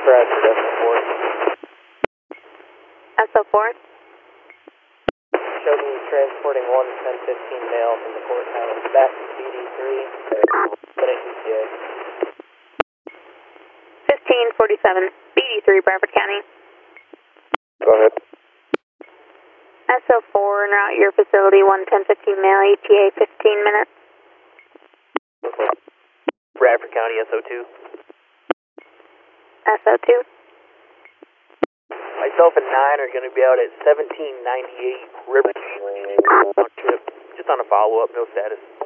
Bradford, SO4. SO4? Shows me transporting 11015 male from the courthouse back to BD3. Minute ETA. 1547, BD3, Bradford County. Go ahead. SO4, en route your facility, 11015 male, ETA 15 minutes. Bradford County, SO2. SO2? Myself and 9 are going to be out at 1798 River. Just on a follow-up, no status.